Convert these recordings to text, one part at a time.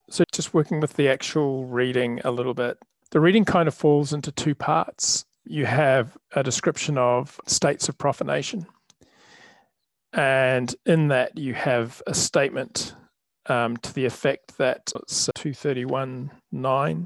So just working with the actual reading a little bit, the reading kind of falls into two parts. You have a description of states of profanation, and in that you have a statement to the effect that it's 231:9.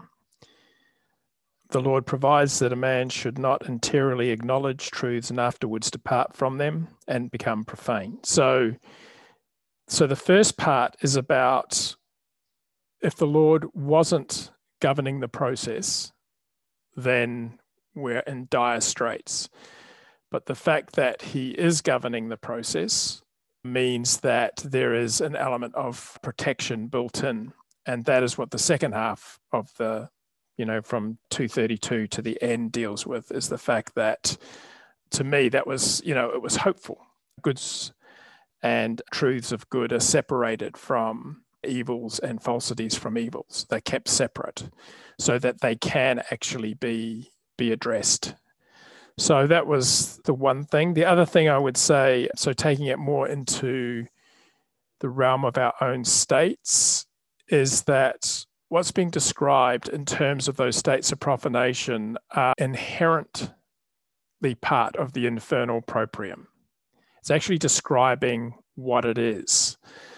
The Lord provides that a man should not entirely acknowledge truths and afterwards depart from them and become profane. So the first part is about if the Lord wasn't governing the process, then we're in dire straits. But the fact that he is governing the process means that there is an element of protection built in. And that is what the second half of the, from 232 to the end deals with, is the fact that, to me, that was, it was hopeful. Goods and truths of good are separated from evils and falsities from evils. They're kept separate so that they can actually be addressed. So that was the one thing. The other thing I would say, so taking it more into the realm of our own states, is that what's being described in terms of those states of profanation are inherently part of the infernal proprium. It's actually describing what it is.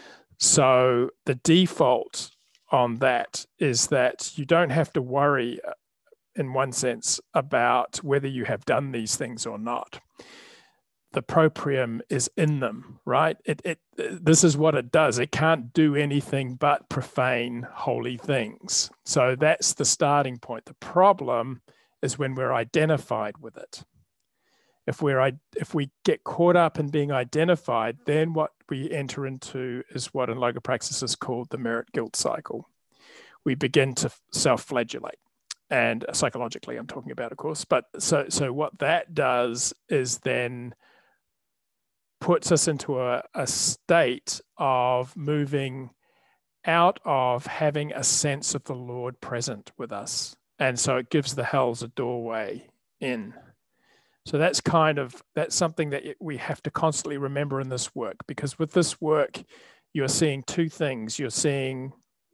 So the default on that is that you don't have to worry, in one sense, about whether you have done these things or not. The proprium is in them, right? This is what it does. It can't do anything but profane holy things. So that's the starting point. The problem is when we're identified with it. If we get caught up in being identified, then what we enter into is what in logopraxis is called the merit-guilt cycle. We begin to self-flagellate. And psychologically, I'm talking about, of course. But so what that does is then puts us into a state of moving out of having a sense of the Lord present with us. And so it gives the hells a doorway in. So that's something that we have to constantly remember in this work, because with this work, you're seeing two things. You're seeing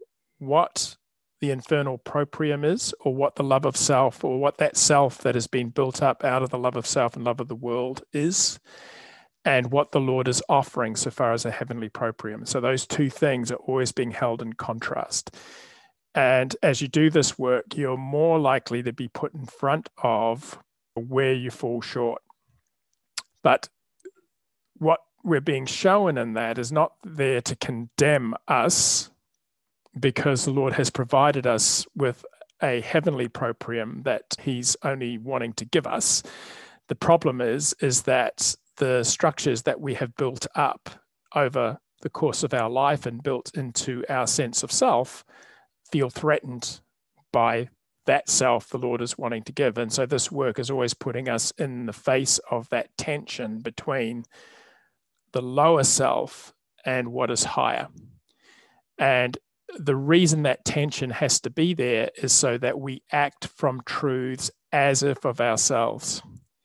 what the infernal proprium is, or what the love of self, or what that self that has been built up out of the love of self and love of the world is, and what the Lord is offering so far as a heavenly proprium. So those two things are always being held in contrast. And as you do this work, you're more likely to be put in front of where you fall short. But what we're being shown in that is not there to condemn us, because the Lord has provided us with a heavenly proprium that he's only wanting to give us. The problem is that the structures that we have built up over the course of our life and built into our sense of self feel threatened by that self the Lord is wanting to give. And so this work is always putting us in the face of that tension between the lower self and what is higher. And the reason that tension has to be there is so that we act from truths as if of ourselves.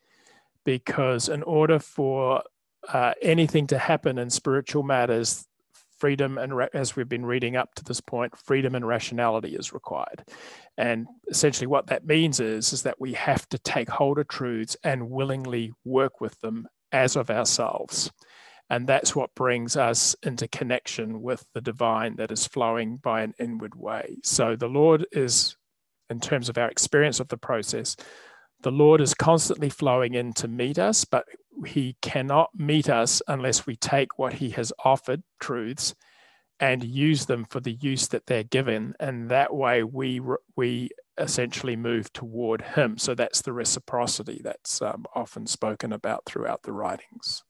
Because in order for anything to happen in spiritual matters, freedom and, as we've been reading up to this point, freedom and rationality is required. And essentially what that means is that we have to take hold of truths and willingly work with them as of ourselves. And that's what brings us into connection with the divine that is flowing by an inward way. So the Lord is, in terms of our experience of the process, the Lord is constantly flowing in to meet us, but he cannot meet us unless we take what he has offered, truths, and use them for the use that they're given. And that way we essentially move toward him. So that's the reciprocity that's often spoken about throughout the writings.